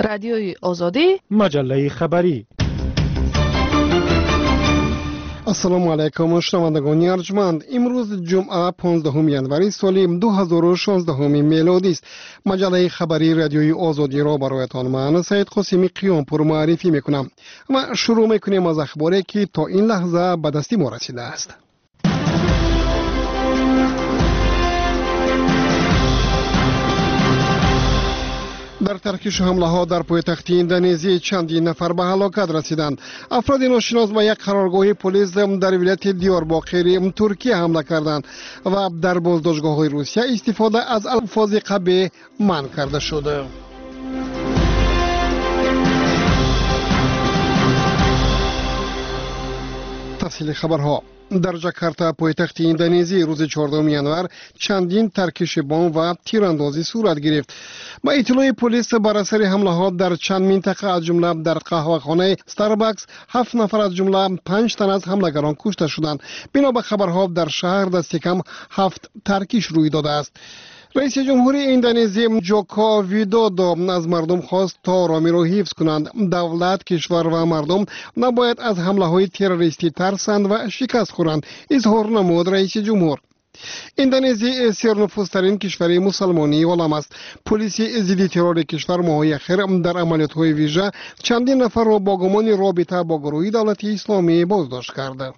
رادیوی آزادی، مجله خبری. السلام علیکم شنوندگان ارجمند. امروز جمعه 15 ینوری سال 2016 میلادی است. مجله خبری رادیوی آزادی را برایتان من سید قاسمی قیامپور معرفی میکنم و شروع میکنیم از اخباری که تا این لحظه به دست ما رسیده است. در ترکیش حمله ها در پایتخت اندونزی چندین نفر به هلاکت رسیدند. افراد ناشناس به یک قرارگاه پلیس در ولایت دیارباکر ترکیه حمله کردند و در بازداشتگاه های روسیه استفاده از الفاظ قبیح منع کرده شده. تفصیل خبرها. در جاکارتا پایتخت اندونزی روز 14 ینور چندین ترکش بمب و تیراندازی صورت گرفت. با اطلاع پلیس بر اثر حمله ها در چند منطقه از جمله در قهوه‌خانه استارباکس 7 نفر از جمله 5 تن از حملگران کشته شدند. بنا به خبرها در شهر دست کم 7 ترکش روی داده است. رئیس جمهوری اندونزی جوکو ویدودو از مردم خواست تا آرامی را حفظ کنند. دولت، کشور و مردم نباید از حمله های تروریستی ترسند و شکست خورند، اظهار نمود رئیس جمهور. اندونزی سرنفوذترین کشور مسلمانی عالم است. پلیس ضد ترور کشور ماه‌های اخیر در عملیات‌های ویژه چندین نفر را با گمان رابطه با گروه دولت اسلامی بازداشت کرده.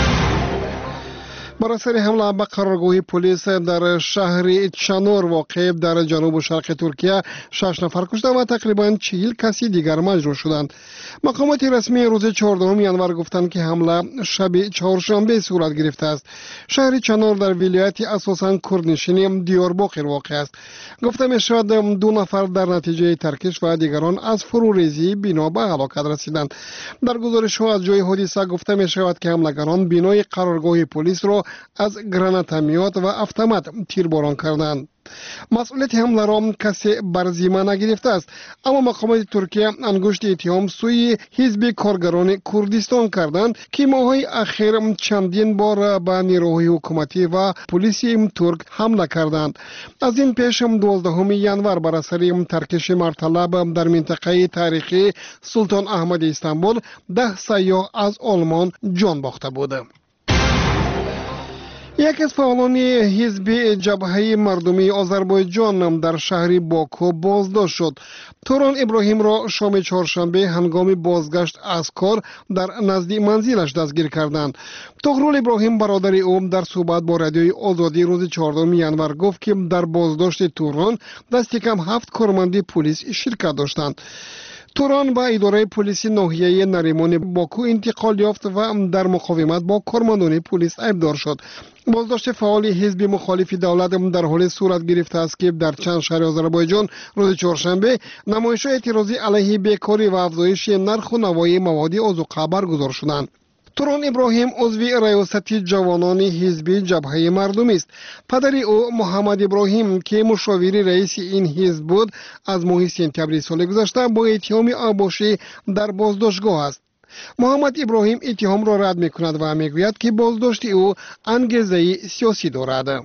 بر اثر حمله به قرارگاه پلیس در شهر چانور واقع در جنوب و شرق ترکیه 6 نفر کشته و تقریبا 40 کسی دیگر مجروح شدند. مقامات رسمی روز 14 ینور گفتند که حمله شب چهارشنبه صورت گرفته است. شهر چانور در ولایت اساساً کردنشین دیارباکر واقع است. گفته می شود 2 نفر در نتیجه ترکش و دیگران از فروریزی بنا به هلاکت رسیدند. در گزارش ها از جای حادثه گفته می شود که حملگران بنای قرارگاه پلیس را از گرانتمیات و اتومات تیرباران کردند. مسئولیت حمله را کسی بر ذمه نگرفته است، اما مقامات ترکیه انگشت اتهام سوی حزب کارگران کردستان کردند که ماه‌های اخیر چندین بار به نیروهای حکومتی و پلیسی ترک حمله کردند. از این پیش 12 ینور بر اثر ترکش مرتلب در منطقه تاریخی سلطان احمد استانبول 10 سیاح از آلمان جان باخته بودند. یک از فعالان حزب جبهه مردمی آذربایجان در شهر باکو بازداشت شد. توران ابراهیم را شام چهارشنبه هنگام بازگشت از کار در نزدیک منزلش دستگیر کردند. طغرل ابراهیم برادر او در صحبت با رادیوی آزادی روز 14 ینور گفت که در بازداشت توران دست کم 7 کارمند پلیس شرکت داشتند. توران با اداره پلیس ناحیه نریمان باکو انتقال یافت و در مقاومت با کارمندان پلیس ایبدار شد. بازداشت فعال حزب مخالف دولت در حال صورت گرفته است که در چند شهر آذربایجان روز چهارشنبه نمایش‌های اعتراضی علیه بیکاری و افزایش نرخ و نوای مواد آذوقه برگزار شدند. توران ابراهیم عضو ریاست جوانان حزب جبهه مردمی است. پدر او محمد ابراهیم که مشاور رئیس این حزب بود از ماه سپتامبر سال گذشته با اتهام آبوشی در بازداشتگاه است. محمد ابراهیم اتهام را رد می‌کند و می‌گوید که بازداشت او انگیزه سیاسی دارد.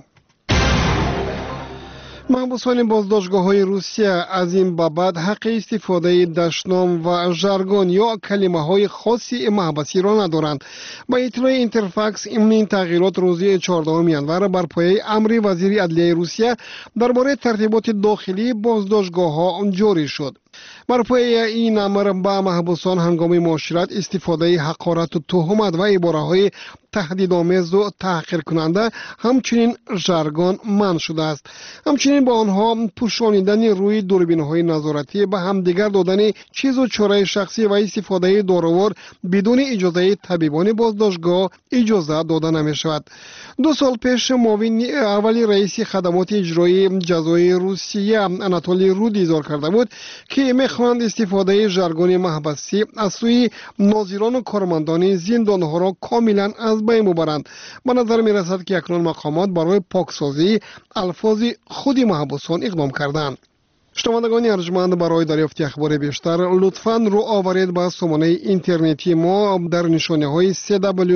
محبوسان بازداشتگاه‌های روسیه از این بعد حق استفاده دشنام و ژارگون یا کلمه‌های خاصی محبسی را ندارند. با اطلاع اینترفاکس این تغییرات روز 14 ینور بر پایه امر وزیر عدلیه روسیه درباره ترتیبات داخلی بازداشتگاه‌ها جاری شد. بر پایه این امر با محبوسان هنگام معاشرت استفاده حقارت و تهمت و عباره‌های تهدیدآمیز و تحقیر کننده همچنین ژارگون منع شده است. همچنین با آنها پوشانیدن روی دوربین‌های نظارتی به همدیگر دادن چیز و چاره شخصی و استفاده داروار بدون اجازه طبیبان بازداشتگاه اجازه داده نمی‌شود. 2 سال پیش معاون اولی رئیس خدمات اجرایی جزای روسیه اناتولی رود اظهار کرده بود که می‌خواهند استفاده ژارگون محبسی از سوی ناظران و کارمندان زندان‌ها را کاملا از بین ببرند. به نظر می‌رسد که اکنون مقامات برای پاکسازی الفاظ خود محبوسان اقدام کردند. شنوندگان ارجمند، برای دریافت اخبار بیشتر لطفاً رو آورید به سامانه اینترنتی ما در نشانه‌های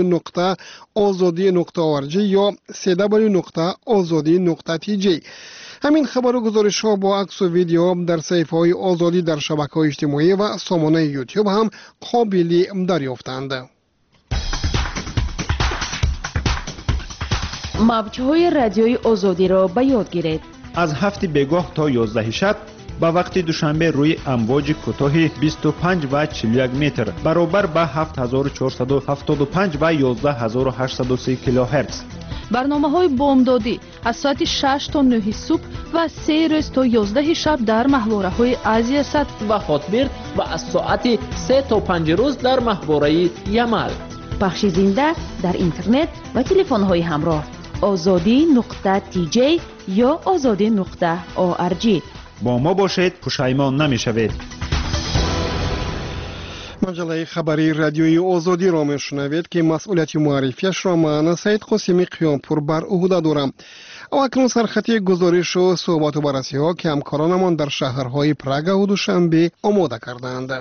www.azadi.org یا www.azadi.tj. همین خبر و گزارش ها با عکس و ویدیو در صفحه های آزادی در شبکه‌های اجتماعی و سامانه یوتیوب هم قابل دریافتند. موج‌های رادیوی آزادی را به یاد گیرید. از 7 بگاه تا 11 شب با وقت دوشنبه روی امواج کوتاه 25 و 41 متر برابر با 7475 و 11803 کیلوهرتز. برنامه‌های بامدادی از ساعت 6 تا 9 صبح و 3 روز تا 11 شب در محوره‌های آسیا سد و خاطبر و از ساعت 3 تا 5 روز در محوره یمل. پخش زنده در اینترنت و تلفن‌های همراه azadi.tj یا azadi.org. با ما باشید، پشیمان نمی‌شوید. مجله خبری رادیوی آزادی را میشنوید که مسئولیت معرفیش را من سید قاسمی قیامپور بر عهده دارم. و اکنون سرخط گزارش و صحبت و بررسی ها که همکارانمان در شهرهای پراگ و دوشنبه آماده کردند.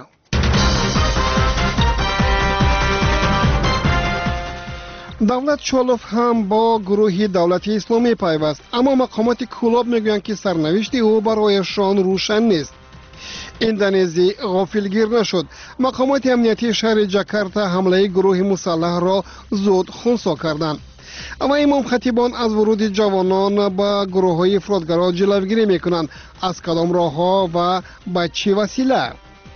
دولت چالوف هم با گروه دولت اسلامی پیوست، اما مقامات کلاب میگویند که سرنوشت او برایشان روشن نیست. اندونزی غافلگیر نشد. مقامات امنیتی شهر جاکارتا حمله گروه مسلح را زود خنثی کردند. اما امام خطیبان از ورود جوانان به گروه های افراطگرا جلوگیری میکنند. از کدام راه ها و با چه وسیله؟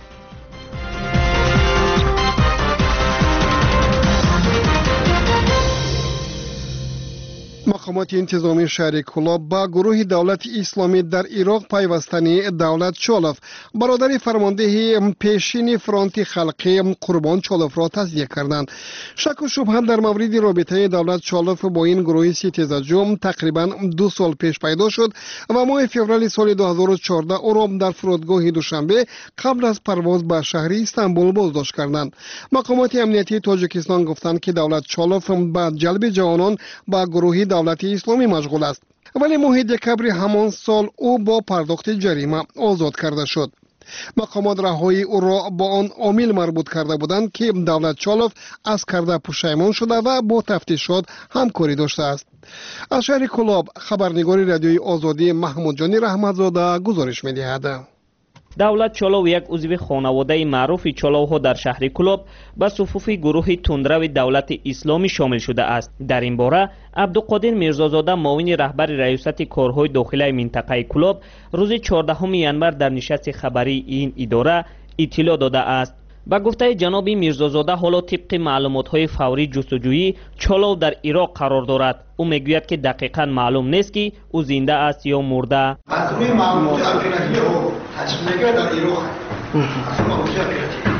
مقامات انتظامی شهر کلاب با گروه دولت اسلامی در عراق پیوستنی دولت چالوف برادر فرمانده پیشین فرانت خلقی قربان چالوف را تصدیق کردند. شک و شبهه در مورد رابطه دولت چالوف با این گروه ستیزجو تقریبا 2 سال پیش پیدا شد و ماه فوریه سال 2014 او را در فرودگاه دوشنبه قبل از پرواز به شهر استانبول بازداشت کردند. مقامات امنیتی تاجیکستان گفتند که دولت چالوف با جلب جوانان با گروه دولت اسلامی مشغول است، ولی ماه دکبر همان سال او با پرداخت جریمه آزاد کرده شد. مقامات رهایی او را با آن عامل مربوط کرده بودند که دولت چالوف از کرده پشیمان شده و با تفتیشات همکاری داشته است. از شهر کلاب خبرنگار رادیوی آزادی محمود جانی رحمتزاده گزارش می‌دهد. دولت چالو یک عضو خانواده معروف چالوها در شهر کلاب به صفوف گروه تندرو دولت اسلامی شامل شده است. در این باره عبدالقادر میرزازاده معاون رهبر ریاست کارهای داخلی منطقه کلاب روز 14 ینور در نشست خبری این اداره اطلاع داده است. با گفته جناب میرزازاده حالا طبق معلومات‌های فوری جستجویی چالو در عراق قرار دارد. او میگوید که دقیقاً معلوم نیست که او زنده است یا مرده. از روی معلومات اپراتیوی او تشخیص میگیرد در عراق است. از معلومات اپراتیوی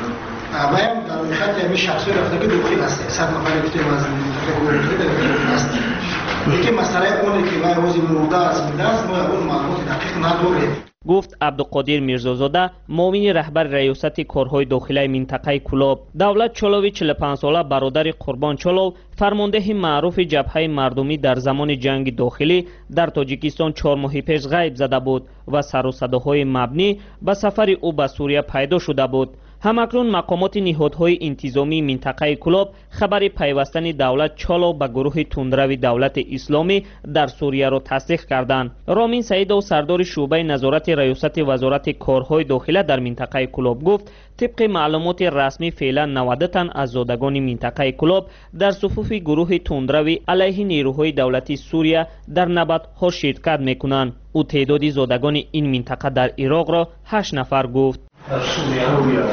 و هم در حقیقت همین شخصی رفته که داخل است. 100 نفر گفتیم از منطقه در داخل است. یکی مسئله اونه که وای روزی مرده است زنده است ما اون معلومات دقیق نداریم. گفت عبدالقادر میرزازاده معاون رهبر ریاست کارهای داخلی منطقه کلاب. دولت چالوی 45 ساله برادر قربان چالو فرمانده معروف جبهه مردمی در زمان جنگ داخلی در تاجیکستان 4 ماه پیش غیب زده بود و سر و صداهای مبنی به سفر او به سوریه پیدا شده بود. همکنون مقامات نهادهای انتظامی منطقه کلاب خبر پیوستن دولت چالو به گروه تندرو دولت اسلامی در سوریه را تصدیق کردند. رامین سعیدو سردار شعبه نظارت ریاست وزارت کارهای داخلی در منطقه کلاب گفت طبق معلومات رسمی فعلا 90 تن از زادگان منطقه کلاب در صفوف گروه تندرو علیه نیروهای دولتی سوریه در نبردها شرکت میکنند. او تعداد زادگان این منطقه در عراق را 8 نفر گفت. در سوریه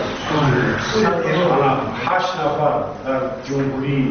8 نفر در جمهوری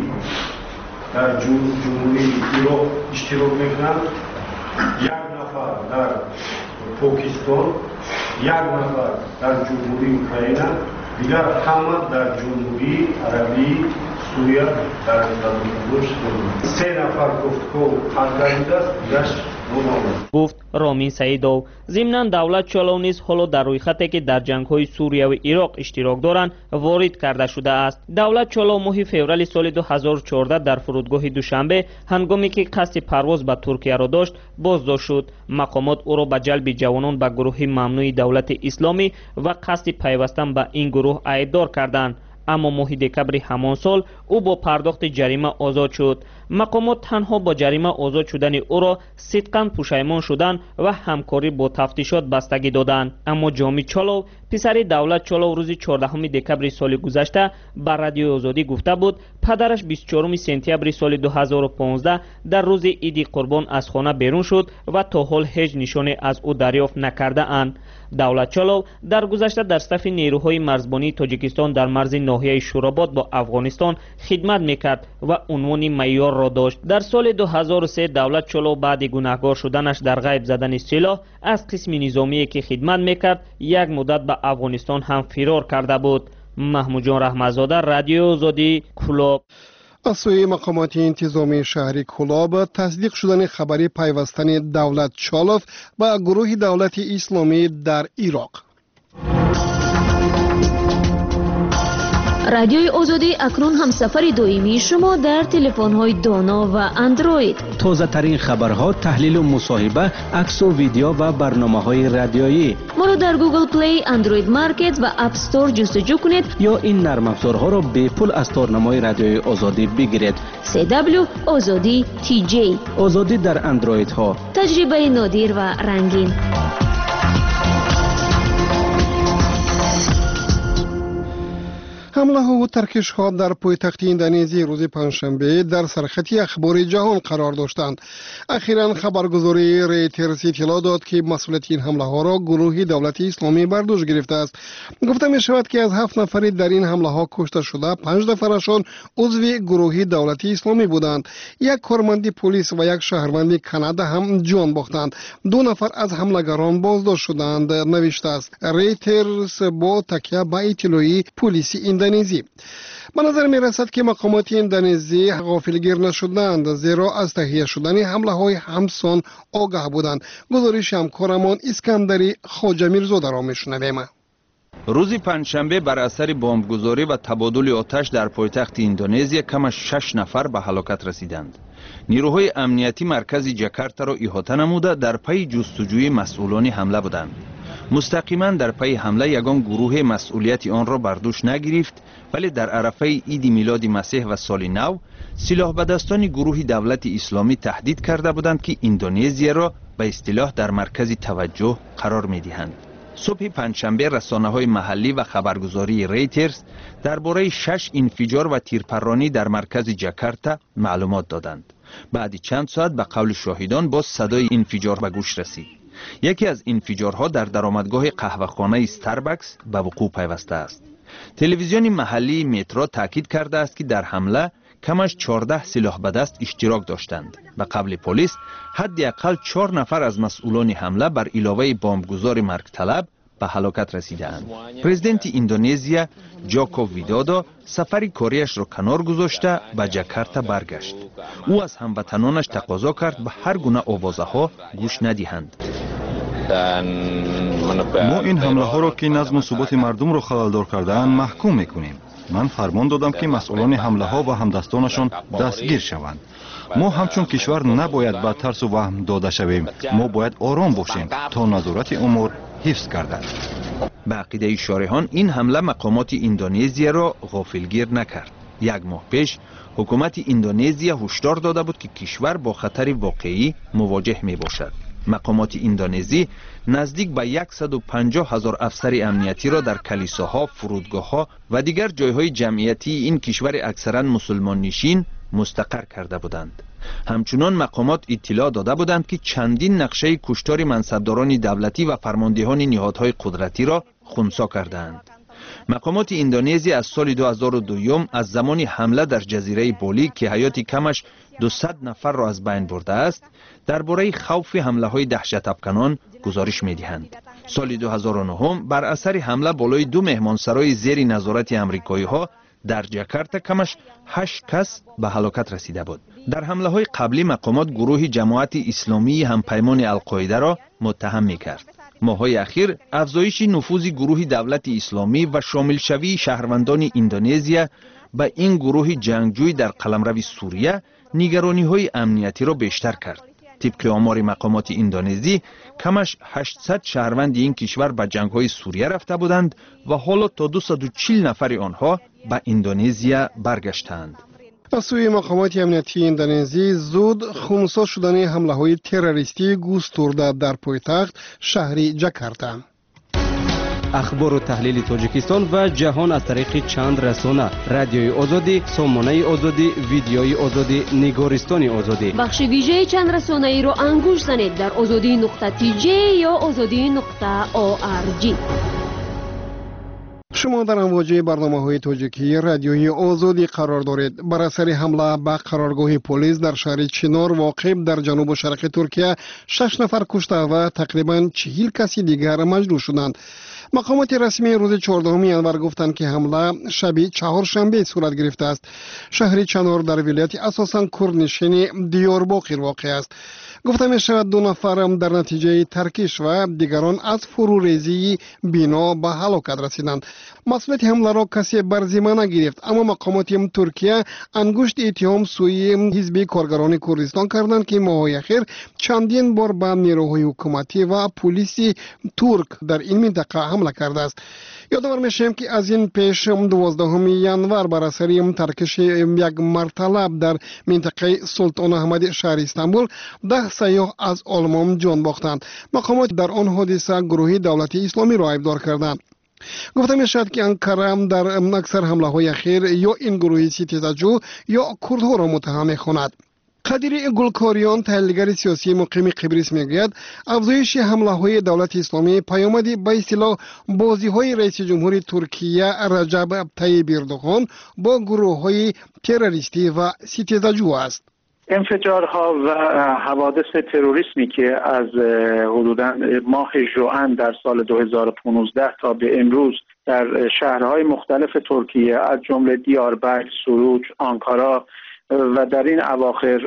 عراق اشتراک میکنند، 1 نفر در پاکستان، 1 نفر در جمهوری اوکراین، دیگر همه در جمهوری عربی سوریه در دادگاه 3 نفر گفت که حاضر است، دیگرش گفت رامین سعیدو. ضمناً دولت چالو نیز حالا در رویخطی که در جنگ‌های سوریه و عراق اشتراک دارند وارد کرده شده است. دولت چالو ماه فوریه سال 2014 در فرودگاه دوشنبه هنگامی که قصد پرواز به ترکیه را داشت بازداشت شد. مقامات او را به جلب جوانان به گروه ممنوع دولت اسلامی و قصد پیوستن به این گروه ایدار کردند. اما ماه دکبر همان سال او با پرداخت جریمه آزاد شد. مقامات تنها با جریمه آزاد شدن او را صدقاً پشیمان شدند و همکاری با تفتیشات بستگی دادند. اما جامی چالو، پسر دولت چالو، روز 14 دکبر سال گذشته بر رادیو آزادی گفته بود پدرش 24 سپتامبر سال 2015 در روز عید قربان از خانه بیرون شد و تا حال هیچ نشانی از او دریافت نکرده اند. دولت چالو در گذشته در صف نیروهای مرزبانی تاجیکستان در مرز ناحیه شوراباد با افغانستان خدمت میکرد و عنوان معیار را داشت. در سال 2003 دولت چالو بعد گناهکار شدنش در غیب زدن سلاح از قسم نظامی که خدمت میکرد یک مدت به افغانستان هم فرار کرده بود. محمود جان رحمتزاده، رادیو آزادی، کلاب. از سوی مقامات انتظامی شهری کلاب تصدیق شدن خبری پیوستن دولت چالوف به گروه دولت اسلامی در عراق. رادیوی آزادی اکنون هم سفر دائمی شما در تلفن‌های دانا و اندروید. تازه ترین خبرها، تحلیل و مصاحبه، عکس و ویدیو و برنامه‌های رادیویی. ما را در گوگل پلی، اندروید مارکت و اپ استور جستجو کنید یا این نرم افزارها را به پول از تارنمای رادیوی آزادی بگیرید. CW آزادی TJ. آزادی در اندروید ها. تجربه نادر و رنگین. حمله ها و ترکش ها در پایتخت اندونزی روز پنجشنبه در سرخط اخبار جهان قرار داشتند. اخیراً خبرگزاری ریترز اطلاع داد که مسئولیت این حمله ها را گروه دولت اسلامی بر دوش گرفته است. گفته می شود که از 7 نفر در این حمله ها کشته شده 5 نفرشان عضو گروه دولت اسلامی بودند. یک کارمند پلیس و یک شهروند کانادا هم جان باختند. 2 نفر از حملگران بازداشت شدند، نوشته است ریترز با تکیه به اطلاعی پلیس اندونزی. به نظر می رسد که مقامات اندونزی غافلگیر نشدند، زیرا از تهیه شدن حمله های همسان آگاه بودند. گزارش همکارمان اسکندری خواجه میرزاده را میشنویم. روز پنجشنبه بر اثر بمبگذاری و تبادل آتش در پایتخت اندونزی کم از 6 نفر به هلاکت رسیدند. نیروهای امنیتی مرکز جاکارتا را احاطه نموده در پی جستجوی مسئولان حمله بودند. مستقیما در پی حمله یگان گروه مسئولیت آن را بر دوش نگرفت، ولی در عرفه عید میلاد مسیح و سال نو سلاح به دستان گروه دولت اسلامی تهدید کرده بودند که اندونزی را به اصطلاح در مرکز توجه قرار می‌دهند. صبح پنجشنبه رسانه‌های محلی و خبرگزاری ریترز درباره 6 انفجار و تیرپرانی در مرکز جاکارتا معلومات دادند. بعد چند ساعت به قول شاهدان باز صدای انفجار به گوش رسید. یکی از انفجارها در درآمدگاه قهوه‌خانه استاربکس به وقوع پیوسته است. تلویزیون محلی مترو تاکید کرده است که در حمله کمش 14 سلاح به دست اشتراک داشتند. به قول پلیس حداقل 4 نفر از مسئولان حمله بر علاوه بمبگذار مرگ طلب به هلاکت رسیدند. پرزیدنت اندونزیا جوکو ویدودو سفر کاریش را کنار گذاشته به جاکارتا برگشت. او از هموطنانش تقاضا کرد به هر گونه آوازه‌ها گوش ندهند. ما این حمله ها را که نظم و ثبات مردم را خلل‌دار کرده‌اند محکوم می‌کنیم. من فرمان دادم که مسئولان حمله ها و همدستانشان دستگیر شوند. ما همچون کشور نباید به ترس و وهم داده شویم. ما باید آرام باشیم تا نظارت امور حفظ گردد. به عقیده شارحان این حمله مقامات اندونزی را غافلگیر نکرد. 1 ماه پیش حکومت اندونزی هشدار داده بود که کشور با خطر واقعی مواجه می باشد. مقامات اندونزی نزدیک به 150,000 افسر امنیتی را در کلیساها، فرودگاه‌ها و دیگر جایهای جمعیتی این کشور اکثرا مسلمان نشین مستقر کرده بودند. همچنان مقامات اطلاع داده بودند که چندین نقشه کشتار منصبداران دولتی و فرماندهان نهادهای قدرتی را خنثی کردند. مقامات اندونزی از سال 2002 از زمان حمله در جزیره بالی که حیات کمش 200 نفر را از بین برده است، درباره خوف حمله های دهشت افکنان گزارش می دهند. سال 2009 بر اثر حمله بالای 2 مهمانسرای زیر نظارت امریکایی ها در جاکارتا کمش 8 کس به هلاکت رسیده بود. در حمله های قبلی مقامات گروه جماعت اسلامی همپیمان القاعده را متهم می کرد. ماه‌های اخیر افزایش نفوذ گروه دولت اسلامی و شامل شوی شهروندان اندونزیا به این گروه جنگجوی در قلمرو سوریه نگرانی‌های امنیتی را بیشتر کرد. طبق آمار مقامات اندونزی کمش 800 شهروند این کشور به جنگ‌های سوریه رفته بودند و حالا تا 240 نفر آنها به اندونزیا برگشتند. از سوی مقامات امنیتی اندونزی زود خونسا شدن حمله‌های تروریستی گسترده در پایتخت شهر جاکارتا. اخبار و تحلیل تاجیکستان و جهان از طریق چند رسانه: رادیوی آزادی، سامانه آزادی، ویدیوی آزادی، نگارستان آزادی. بخش ویژه چند رسانه ای رو انگوش زنید در azadi.tj یا azadi.org. شما در امواج برنامه‌های تاجیکی رادیوی آزادی قرار دارید. بر اثر حمله به قرارگاه پلیس در شهر چنار واقع در جنوب شرق ترکیه 6 نفر کشته و تقریباً 40 کسی دیگر مجروح شدند. مقامات رسمی روز 14 ینور گفتند که حمله شب چهارشنبه صورت گرفته است. شهر چنار در ولایت اساساً کردنشین دیارباکر واقع است. گفته می شود 2 نفر در نتیجه ترکش و دیگران از فروریزی بنا به هلاکت رسیدند. مسئولیت حمله را کسی بر ذمه نگرفت، اما مقامات ترکیه انگشت اتهام سوی حزب کارگران کردستان کردند که ماه‌های اخیر چندین بار به نیروهای حکومتی و پلیس ترک در این منطقه حمله کرده است. یادآور میشیم که از این پیش 12 ینور بر اثر ترکش یک مرتلب در منطقه سلطان احمد شهر استانبول 10 سیاح از آلمان جان باختند. مقامات در آن حادثه گروه دولت اسلامی را ایبدار کردند. گفته می شود که انقره در اکثر حمله های اخیر یا این گروه ستیزجو یا کردها را متهم می خواند. قدیر گلکاریان، تحلیلگر سیاسی مقیم قبرس میگوید افزایش حمله های دولت اسلامی پیامدی به اصطلاح بازی های رئیس جمهور ترکیه رجب طیب اردوغان با گروه های تروریستی و ستیزجو است. انفجارها و حوادث تروریسمی که از حدوداً ماه ژوئن در سال 2015 تا به امروز در شهرهای مختلف ترکیه از جمله دیاربکر، سوروچ، آنکارا و در این اواخر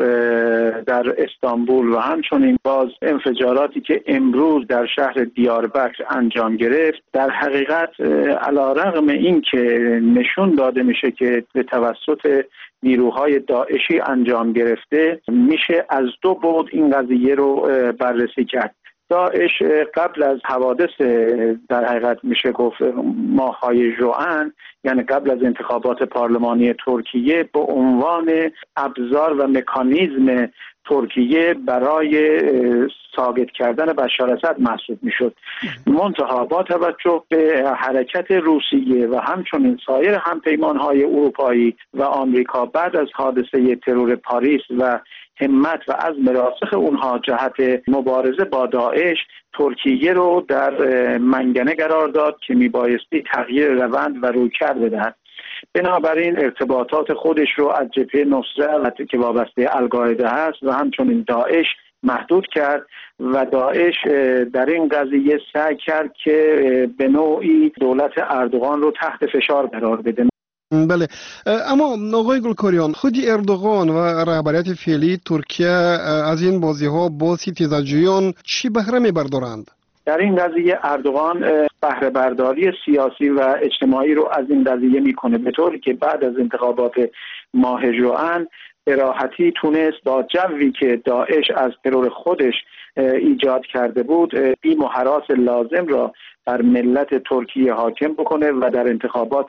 در استانبول و همچنین باز انفجاراتی که امروز در شهر دیاربکر انجام گرفت، در حقیقت علیرغم این که نشون داده میشه که به توسط نیروهای داعشی انجام گرفته، میشه از 2 بعد این قضیه رو بررسی کرد. داعش قبل از حوادث در حقیقت میشه گفت ماه‌های ژوئن، یعنی قبل از انتخابات پارلمانی ترکیه، به عنوان ابزار و مکانیزم ترکیه برای ساقط کردن بشار اسد محسوب میشد. منتها با توجه به حرکت روسیه و همچنین سایر همپیمانهای اروپایی و آمریکا بعد از حادثه ترور پاریس و همت و عزم راسخ اونها جهت مبارزه با داعش، ترکیه رو در منگنه قرار داد که میبایستی تغییر روند و رویکرد بدهد. بنابراین ارتباطات خودش رو از جبهه نصرت که وابسته القاعده هست و همچنین داعش محدود کرد و داعش در این قضیه سعی کرد که به نوعی دولت اردوغان رو تحت فشار قرار بده. بله، اما آقای گلکاریان، خود اردوغان و رهبریت فعلی ترکیه از این بازی ها با ستیزجویان چی بهره میبردارند؟ در این قضیه اردوغان بهره برداری سیاسی و اجتماعی رو از این قضیه میکنه، به طوری که بعد از انتخابات ماه ژوئن به راحتی تونست با جوی که داعش از ترور خودش ایجاد کرده بود بیم و هراس لازم را بر ملت ترکیه حاکم بکنه و در انتخابات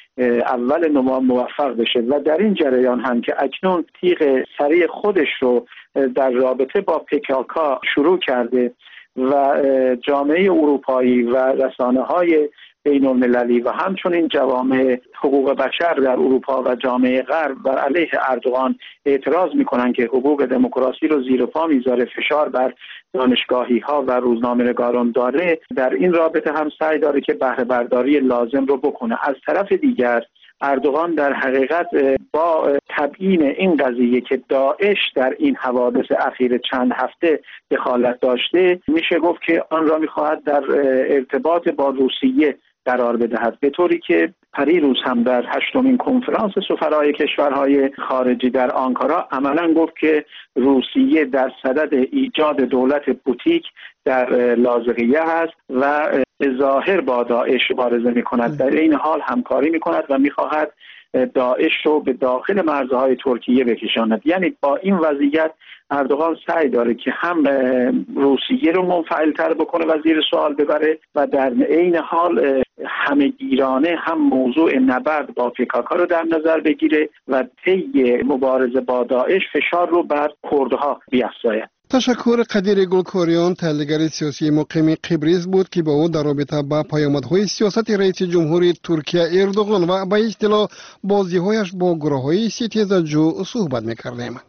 اول نوامبر موفق بشه و در این جریان هم که اکنون تیغ سریع خودش رو در رابطه با PKK شروع کرده و جامعه اروپایی و رسانه‌های بین المللی و همچنین جوامع حقوق بشر در اروپا و جامعه غرب بر علیه اردوغان اعتراض میکنن که حقوق دموکراسی رو زیر پا میذاره، فشار بر دانشگاهی ها و روزنامه‌نگاران داره، در این رابطه هم سعی داره که بهره برداری لازم رو بکنه. از طرف دیگر اردوغان در حقیقت با تبیین این قضیه که داعش در این حوادث اخیر چند هفته دخالت داشته، میشه گفت که آن را میخواهد در ارتباط با روسیه قرار بدهد، به طوری که پریروز هم در 8مین کنفرانس سفرای کشورهای خارجی در آنکارا عملا گفت که روسیه در صدد ایجاد دولت بوتیک در لاذقیه هست و ظاهر با داعش مبارزه می‌کند، در این حال همکاری می‌کند و می‌خواهد داعش رو به داخل مرزهای ترکیه بکشاند. یعنی با این وضعیت اردوغان سعی داره که هم روسیه رو منفعل‌تر بکنه و زیر سوال ببره و در عین حال همه‌گیرانه هم موضوع نبرد با PKK رو در نظر بگیره و طی مبارزه با داعش فشار رو بر کردها بیفزاید. تشکر قدیر گلکوریان، تحلیلگر سیاسی مقیم قبرس بود که با او در رابطه با پیامدهای سیاست رئیس جمهوری ترکیه اردوغان و به اصطلاح بازی‌هایش با گروه‌های ستیزجو صحبت می‌کردیم.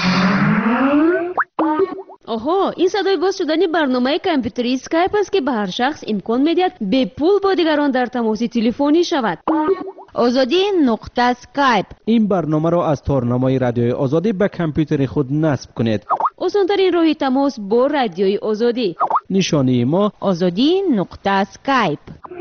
آها، این صدای باز شدن برنامه کامپیوتری اسکایپ است که به هر شخص امکان می‌دهد به پول با دیگران در تماس تلفنی شود. آزادی نقطه اسکایپ. این برنامه را از تارنمای رادیوی آزادی به کامپیوتر خود نصب کنید. آسان‌ترین راه تماس با رادیوی آزادی. نشانی ما آزادی نقطه اسکایپ.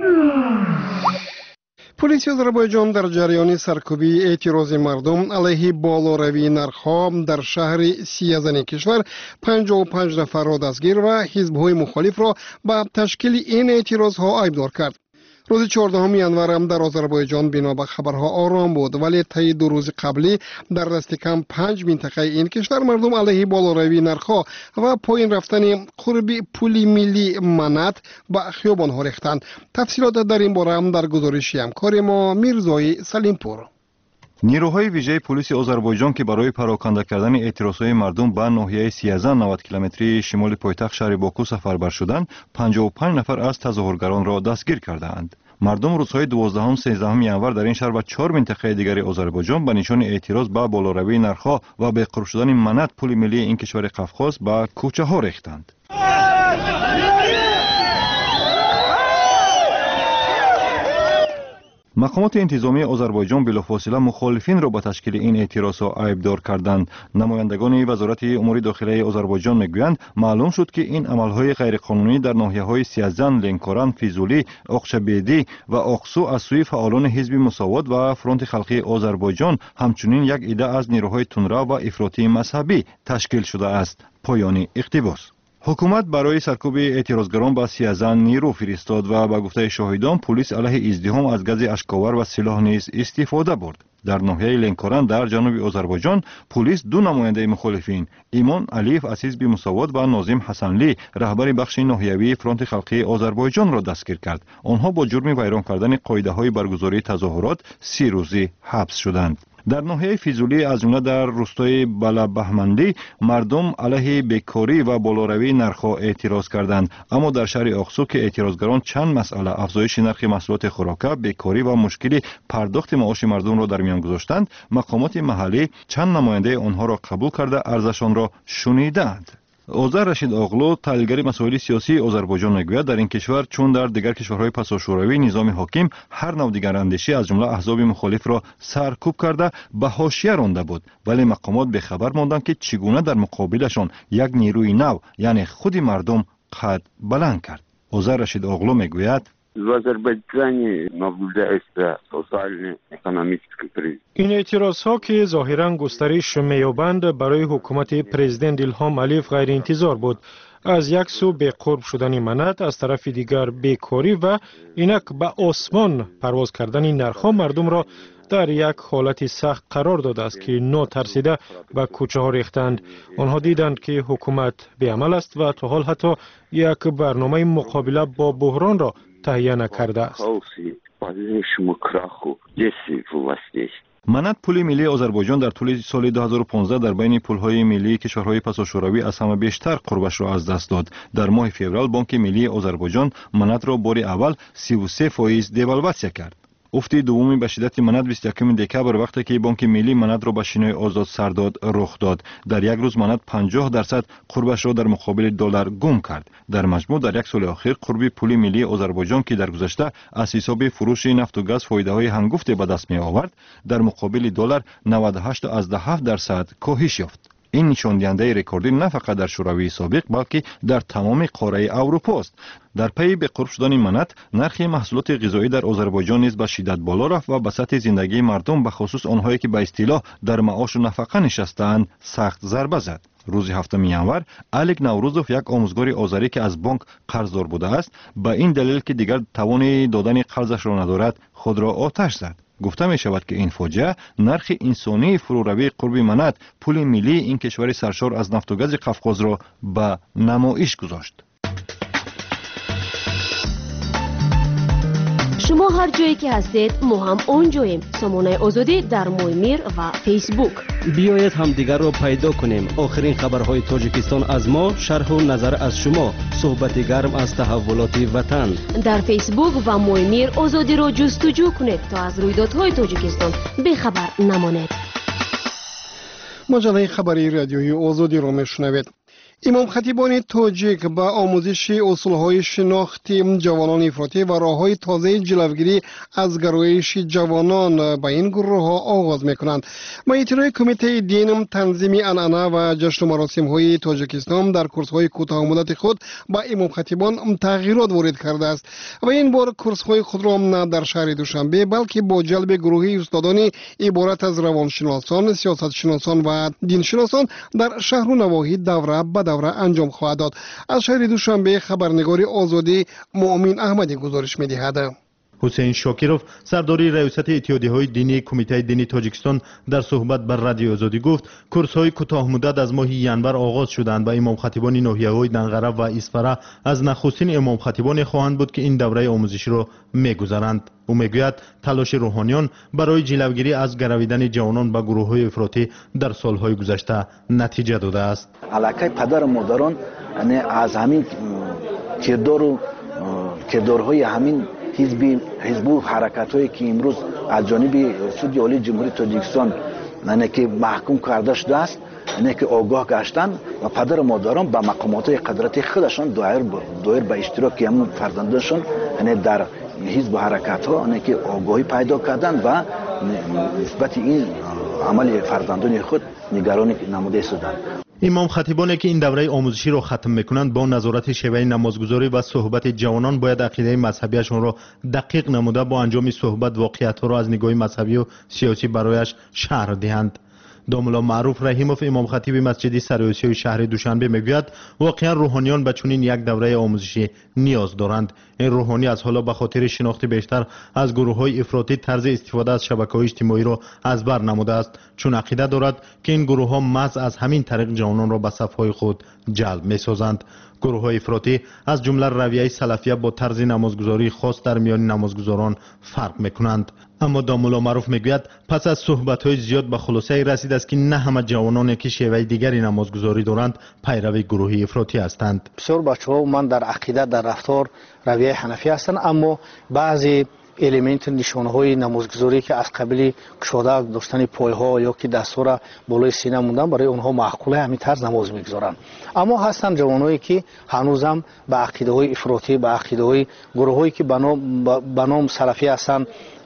پلیس آذربایجان در جریان سرکوبی اعتراض مردم علیه بالوروی نرخ‌ها در شهر سیزن کشور 55 نفر را دستگیر و حزب‌های مخالف را به تشکیل این اعتراض‌ها ایبدار کرد. روز 14 ینور هم در آذربایجان بنا به خبرها آرام بود، ولی طی 2 روز قبلی در دست کم 5 منطقه این کشور مردم علیه بالاروی نرخ‌ها و پایین رفتن قرب پول ملی منات به خیابان‌ها ریختند. تفصیلات در این باره هم در گزارش همکار ما میرزای سلیمپور. نیروهای ویژه پلیس آذربایجان که برای پراکنده کردن اعتراضهای مردم به ناحیه سیزن 90 کیلومتری شمال پایتخت شهر باکو سفربر شدند، 55 نفر از تظاهرگران را دستگیر کردند. مردم روزهای 12 و 13 ینور در این شهر و 4 منطقه دیگر آذربایجان به نشان اعتراض به بالاروی نرخ‌ها و به قرب شدن منات پول ملی این کشور قفقاز به کوچه‌ها ریختند. مقامات انتظامی آذربایجان بلافاصله مخالفین را به تشکیل این اعتراضها ایبدار کردند. نمایندگان وزارت امور داخلی آذربایجان میگویند معلوم شد که این عملهای غیرقانونی در ناحیه‌های سیزن، لنکاران، فیزولی، اقشبیدی و اقسو از سوی فعالان حزب مساوات و فرانت خلقی آذربایجان همچنین یک عده از نیروهای تندرو و افراطی مذهبی تشکیل شده است. پایان اقتباس. حکومت برای سرکوب اعتراضگران به سیزن نیرو فرستاد و به گفته شاهدان پلیس علیه ازدحام از گاز اشک‌آور و سلاح نیز استفاده برد. در ناحیه لنکاران در جنوب آذربایجان پلیس 2 نماینده مخالفین ایمان علیف از حزب مساوات و ناظم حسنلی رهبر بخش ناحیوی فرانت خلقی آذربایجان را دستگیر کرد. آنها با جرم ویران کردن قاعده‌های برگزاری تظاهرات 30 روزی حبس شدند. در ناحیه فیزولی از جمله در روستای بلابهمندی مردم علیه بیکاری و بالاروی نرخ‌ها اعتراض کردند، اما در شهر اقسو که اعتراضگران چند مسئله افزایش نرخ محصولات خوراکی، بیکاری و مشکل پرداخت معاش مردم را در میان گذاشتند، مقامات محلی چند نماینده آنها را قبول کرده عرضشان را شنیدند. آذر رشید آقلو، تحلیلگر مسائل سیاسی آذربایجان میگوید در این کشور چون در دیگر کشورهای پساشوروی نظام حاکم هر نوع دیگراندیشی از جمله احزاب مخالف را سرکوب کرده به حاشیه رانده بود، ولی مقامات به خبر ماندند که چگونه در مقابلشان یک نیروی نو یعنی خود مردم قد بلند کرد. آذر رشید آقلو میگوید в Азербайджане наблюдается социально-экономический кризис. این اعتراض ها که ظاهرا گسترش می‌یابند برای حکومت پرزیدنت ایلهام علیف غیر انتظار بود. از یک سو به قرب شدن منات، از طرف دیگر بیکاری و اینک به آسمان پرواز کردن نرخ‌ها مردم را در یک حالت سخت قرار داده است که ناترسیده به کوچه ها ریختند. آنها دیدند که حکومت بی‌عمل است و تا حال حتی یک برنامه مقابله با بحران را تهیه نکرده است. منات پول ملی آذربایجان در طول سال 2015 در بین پولهای ملی کشورهای پساشوروی از همه بیشتر قربش را از دست داد. در ماه فوریه بانک ملی آذربایجان منات را بار اول 33% دیوالواسیون کرد. افت دومی به شدت منات 21 دکبر وقتی که بانک ملی منات را به شینای آزاد سر داد رخ داد. در یک روز منات 50% قربش را در مقابل دلار گم کرد. در مجموع در یک سال اخیر قرب پول ملی آذربایجان که در گذشته از حساب فروش نفت و گاز فایده‌های هنگفت به دست می آورد در مقابل دلار 98.7% کاهش یافت. این نشان دهنده رکوردی نه فقط در شوروی سابق بلکه در تمام قاره اروپا است. در پی به قرب شدن منات نرخ محصولات غذایی در آذربایجان نیز به شدت بالا رفت و به سطح زندگی مردم به خصوص آنهایی که به اصطلاح در معاش و نفقه نشسته‌اند سخت ضربه زد. روز 7 ینور الک نوروزوف یک آموزگار آذری که از بانک قرضدار بوده است به این دلیل که دیگر توان دادن قرضش را ندارد خود را آتش زد. گفته می شود که این فاجعه نرخ انسانی فروروی قرب منت پول ملی این کشور سرشار از نفت و گاز قفقاز را به نمایش گذاشت. شما هر جایی که هستید ما هم اونجاییم. سامانه آزادی در مویمیر و فیسبوک. بیایید همدیگر را پیدا کنیم. آخرین خبرهای تاجیکستان از ما، شرح و نظر از شما، صحبت گرم از تحولات وطن. در فیسبوک و مویمیر آزادی را جستجو کنید تا از رویدادهای تاجیکستان بی‌خبر نمانید. مجله خبری رادیویی آزادی را میشنوید. امام خطیبان تاجیک با آموزش اصولهای شناختی جوانان افراطی و راههای تازه جلوگیری از گرایش جوانان به این گروه ها آغاز میکنند. با اطلاع کمیته دین تنظیم عنعنه و جشن و مراسم های تاجیکستان در کورس های کوتاه مدت خود با امام خطیبان تغییرات وارد کرده است و این بار کورس های خود را نه در شهر دوشنبه بلکه با جلب گروهی استادان عبارت از روانشناسان، سیاستشناسان و دینشناسان در شهر و نواحی دوره انجام خواهد داد. از شهر دوشنبه خبرنگار آزادی مؤمن احمدی گزارش می‌دهد. حسین شاکیروف سرداری ریاست اتحادیه‌های دینی کمیته دینی تاجیکستان در صحبت بر رادیو آزادی گفت کورس‌های کوتاه مدت از ماه ینور آغاز شدند و امام خطیبان ناحیه‌های دنقره و اسفره از نخستین امام خطیبان خواهند بود که این دوره آموزشی را می‌گذرانند. او میگوید تلاش روحانیان برای جلوگیری از گرویدن جوانان به گروه‌های افراطی در سال‌های گذشته نتیجه داده است. علاقه پدر و مادران از همین کردارهای همین حزب و حرکت‌هایی که امروز از جانب سود عالی جمهوری تاجیکستان که محکوم کرده شده است که آگاه گشتن و پدر و مادران به مقامات قدرتی خودشان دایر به اشتراک همون فرزندانشان در حزب و حرکت‌ها که آگاهی پیدا کردن و نسبت این عمل فرزندان خود نگرانی نموده شدند. امام خطیبانی که این دوره آموزشی را ختم میکنند با نظارت شیوه نمازگزاری و صحبت جوانان باید عقیده مذهبیشان را دقیق نموده با انجام صحبت واقعیت‌ها را از نگاه مذهبی و سیاسی برایش شرح دهند. داملا معروف رحیموف امام خطیب مسجد سرآسیای شهر دوشنبه میگوید واقعا روحانیان به چنین یک دوره آموزشی نیاز دارند. این روحانی از حالا به خاطر شناخت بیشتر از گروه‌های افراطی طرز استفاده از شبکه‌های اجتماعی را از بر نموده است، چون عقیده دارد که این گروه‌ها محض از همین طریق جوانان را به صف‌های خود جلب می‌سازند. گروه‌های افراطی از جمله رویه سلفیه با طرز نمازگزاری خاص در میان نمازگزاران فرق می‌کنند. اما داملا معروف میگوید پس از صحبت‌های زیاد به خلاصه رسید است که نه همه جوانانی که شیوه دیگری نمازگزاری دارند پیرو گروهی افراطی هستند. بسیار بچه‌ها من در عقیده در رفتار رویه حنفی هستند، اما بعضی الیمنت نشانه‌های نمازگزاری که از قبیل کشاده داشتن پای‌ها یا که دستور بالای سینه موندن برای اونها معقوله همین طرز نماز می‌گذارند. اما هستند جوانایی که هنوزم به عقیده‌های افراطی، به عقیده‌های گروهایی که به نام سلفی هستند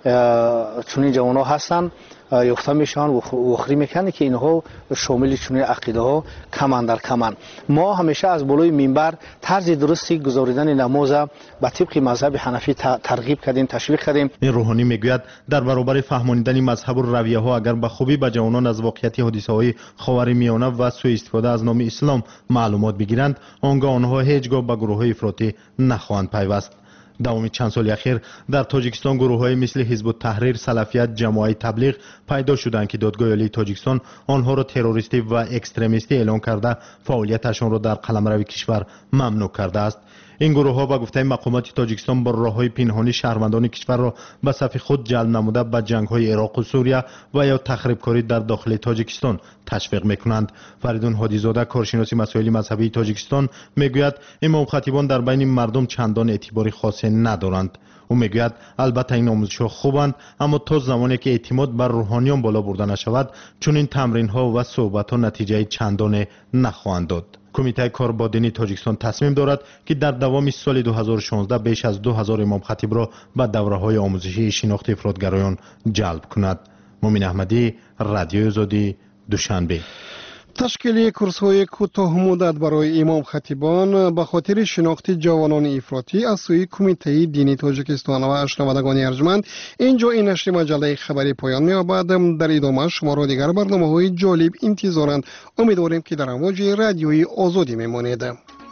چون جوان‌ها هستند یافته میشن و اخری میکنه که اینها شامل چون عقیده ها کمان در کمان. ما همیشه از بالای منبر طرز درستی گزاریدن نماز به طبق مذهب حنفی ترغیب کردیم، تشویق کردیم. این روحانی میگوید در برابر فهماندن مذهب و رویه ها اگر به خوبی به جوانان از واقعیت حادثه های خاورمیانه و سوء استفاده از نام اسلام معلومات بگیرند، آنگاه آنها هیچگاه به گروه های افراطی نخواهند پیوست. دوام چند سال اخیر در تاجیکستان گروه‌های مثل حزب التحریر، سلفیت، جماعت تبلیغ پیدا شدند که دادگاه عالی تاجیکستان آنها را تروریستی و اکستریمیستی اعلام کرده فعالیتشان را در قلمرو کشور ممنوع کرده است. این گروه‌ها با گفته مقامات تاجیکستان با راه‌های پنهانی شهروندان کشور را به صف خود جلب نموده به جنگ‌های عراق و سوریه و یا تخریبکاری در داخل تاجیکستان تشویق می‌کنند. فریدون هادیزاده کارشناس مسائل مذهبی تاجیکستان میگوید امام خطیبان در بین مردم چندان اعتباری خاصی ندارند. او میگوید البته این آموزش‌ها خوبند، اما تا زمانی که اعتماد بر روحانیان بالا برده نشود چون این تمرین‌ها و صحبت‌ها نتیجه چندانی نخواهند داد. کمیته کاربادینی تاجیکستان تصمیم دارد که در دوام سال 2016 بیش از 2000 امام خطیب را به دوره‌های آموزشی شناخت افراطگرایان جلب کند. مومن احمدی، رادیو آزادی، دوشنبه. تشکیل کورس‌های کوتاه مدت برای امام خطیبان به خاطر شناخت جوانان افراطی از سوی کمیته دینی تاجیکستان و شنوندگان ارجمند، اینجا این نشر مجله خبری پایان می‌یابد. در ادامه شما را دیگر برنامه‌های جالب انتظارند. امیدواریم که در امواج رادیوی آزادی میمانید.